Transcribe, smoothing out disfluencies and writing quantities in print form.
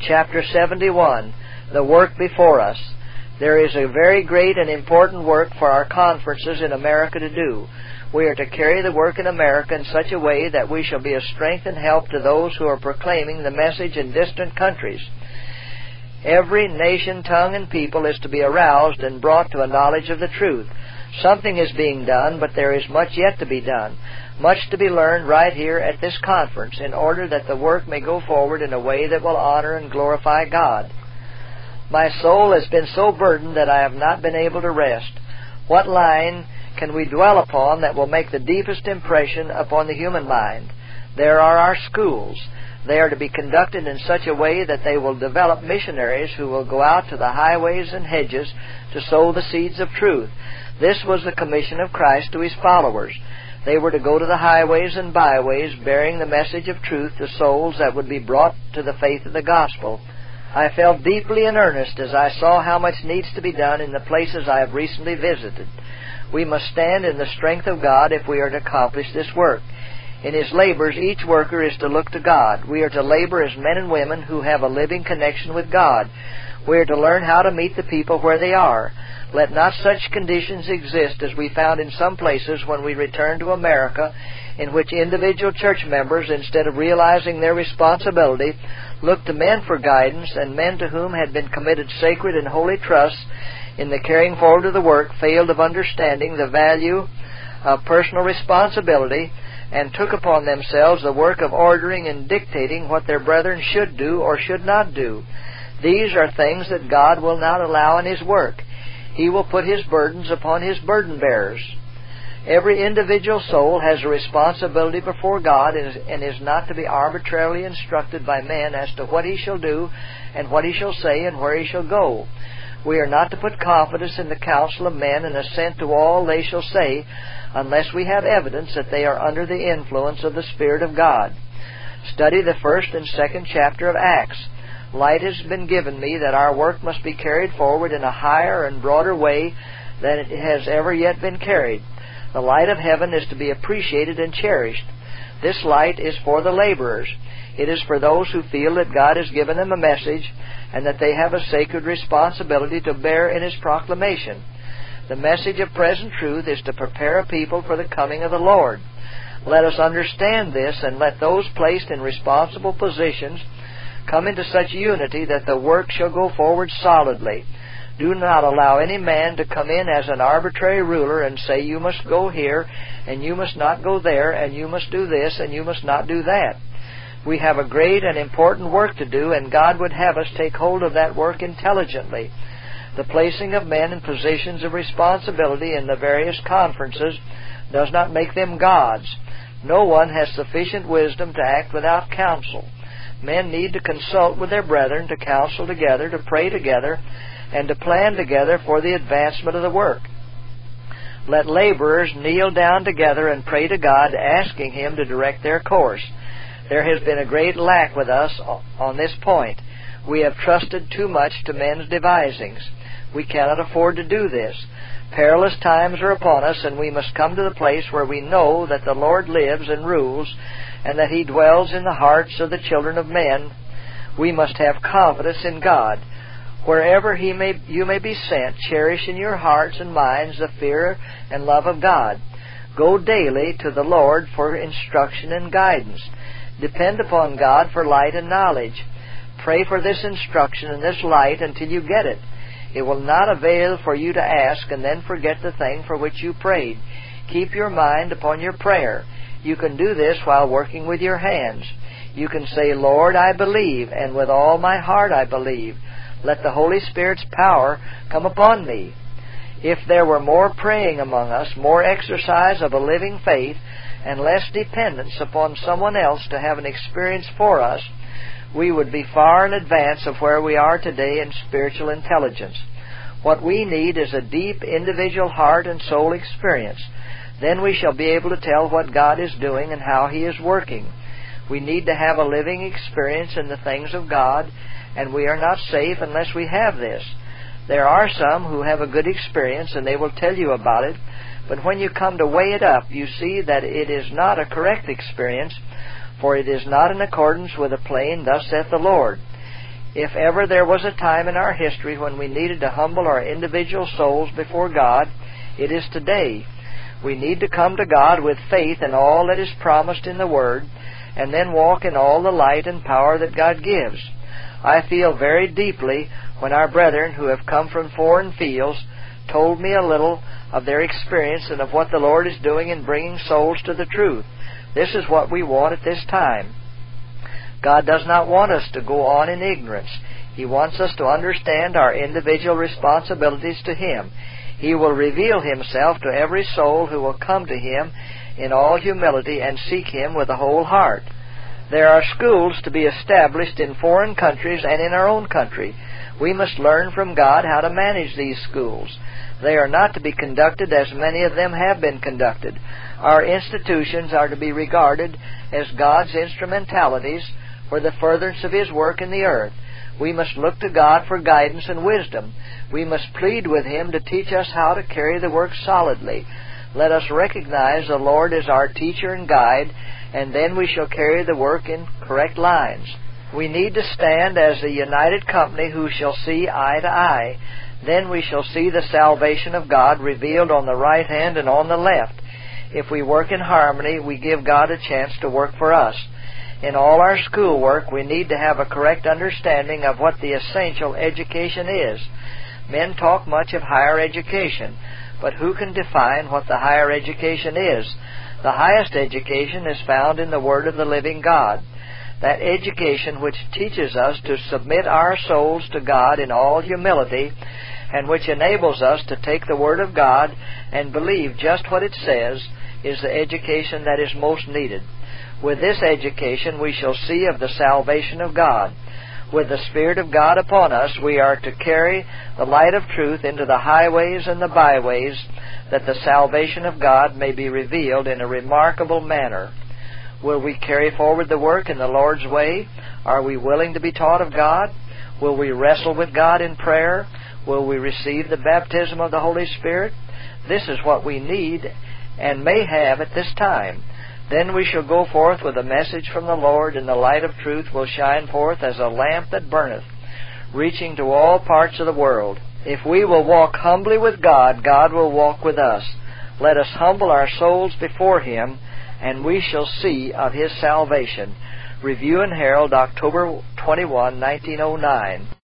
chapter 71, The Work Before Us. There is a very great and important work for our conferences in America to do. We are to carry the work in America in such a way that we shall be a strength and help to those who are proclaiming the message in distant countries. Every nation, tongue, and people is to be aroused and brought to a knowledge of the truth. Something is being done, but there is much yet to be done, much to be learned right here at this conference, in order that the work may go forward in a way that will honor and glorify God. My soul has been so burdened that I have not been able to rest. What line can we dwell upon that will make the deepest impression upon the human mind? There are our schools. They are to be conducted in such a way that they will develop missionaries who will go out to the highways and hedges to sow the seeds of truth. This was the commission of Christ to His followers. They were to go to the highways and byways, bearing the message of truth to souls that would be brought to the faith of the gospel. I felt deeply in earnest as I saw how much needs to be done in the places I have recently visited. We must stand in the strength of God if we are to accomplish this work. In his labors, each worker is to look to God. We are to labor as men and women who have a living connection with God. We are to learn how to meet the people where they are. Let not such conditions exist as we found in some places when we returned to America, in which individual church members, instead of realizing their responsibility, looked to men for guidance, and men to whom had been committed sacred and holy trusts in the carrying forward of the work failed of understanding the value of personal responsibility, and took upon themselves the work of ordering and dictating what their brethren should do or should not do. These are things that God will not allow in His work. He will put His burdens upon His burden bearers. Every individual soul has a responsibility before God and is not to be arbitrarily instructed by men as to what he shall do and what he shall say and where he shall go. We are not to put confidence in the counsel of men and assent to all they shall say, unless we have evidence that they are under the influence of the Spirit of God. Study the 1st and 2nd chapter of Acts. Light has been given me that our work must be carried forward in a higher and broader way than it has ever yet been carried. The light of heaven is to be appreciated and cherished. This light is for the laborers. It is for those who feel that God has given them a message and that they have a sacred responsibility to bear in His proclamation. The message of present truth is to prepare a people for the coming of the Lord. Let us understand this, and let those placed in responsible positions come into such unity that the work shall go forward solidly. Do not allow any man to come in as an arbitrary ruler and say, you must go here, and you must not go there, and you must do this, and you must not do that. We have a great and important work to do, and God would have us take hold of that work intelligently. The placing of men in positions of responsibility in the various conferences does not make them gods. No one has sufficient wisdom to act without counsel. Men need to consult with their brethren, to counsel together, to pray together, and to plan together for the advancement of the work. Let laborers kneel down together and pray to God, asking Him to direct their course. There has been a great lack with us on this point. We have trusted too much to men's devisings. We cannot afford to do this. Perilous times are upon us, and we must come to the place where we know that the Lord lives and rules, and that He dwells in the hearts of the children of men. We must have confidence in God. Wherever you may be sent, cherish in your hearts and minds the fear and love of God. Go daily to the Lord for instruction and guidance. Depend upon God for light and knowledge. Pray for this instruction and this light until you get it. It will not avail for you to ask and then forget the thing for which you prayed. Keep your mind upon your prayer. You can do this while working with your hands. You can say, Lord, I believe, and with all my heart I believe. Let the Holy Spirit's power come upon me. If there were more praying among us, more exercise of a living faith, and less dependence upon someone else to have an experience for us, we would be far in advance of where we are today in spiritual intelligence. What we need is a deep individual heart and soul experience. Then we shall be able to tell what God is doing and how He is working. We need to have a living experience in the things of God, and we are not safe unless we have this. There are some who have a good experience, and they will tell you about it, but when you come to weigh it up, you see that it is not a correct experience, for it is not in accordance with the plain, thus saith the Lord. If ever there was a time in our history when we needed to humble our individual souls before God, it is today. We need to come to God with faith in all that is promised in the Word, and then walk in all the light and power that God gives. I feel very deeply when our brethren who have come from foreign fields told me a little of their experience and of what the Lord is doing in bringing souls to the truth. This is what we want at this time. God does not want us to go on in ignorance. He wants us to understand our individual responsibilities to Him. He will reveal Himself to every soul who will come to Him in all humility and seek Him with a whole heart. There are schools to be established in foreign countries and in our own country. We must learn from God how to manage these schools. They are not to be conducted as many of them have been conducted. Our institutions are to be regarded as God's instrumentalities for the furtherance of His work in the earth. We must look to God for guidance and wisdom. We must plead with Him to teach us how to carry the work solidly. Let us recognize the Lord as our teacher and guide, and then we shall carry the work in correct lines. We need to stand as a united company who shall see eye to eye. Then we shall see the salvation of God revealed on the right hand and on the left. If we work in harmony, we give God a chance to work for us. In all our schoolwork, we need to have a correct understanding of what the essential education is. Men talk much of higher education, but who can define what the higher education is? The highest education is found in the Word of the living God. That education which teaches us to submit our souls to God in all humility, and which enables us to take the Word of God and believe just what it says, is the education that is most needed. With this education we shall see of the salvation of God. With the Spirit of God upon us, we are to carry the light of truth into the highways and the byways, that the salvation of God may be revealed in a remarkable manner. Will we carry forward the work in the Lord's way? Are we willing to be taught of God? Will we wrestle with God in prayer? Will we receive the baptism of the Holy Spirit? This is what we need and may have at this time. Then we shall go forth with a message from the Lord, and the light of truth will shine forth as a lamp that burneth, reaching to all parts of the world. If we will walk humbly with God, God will walk with us. Let us humble our souls before Him, and we shall see of His salvation. Review and Herald, October 21, 1909.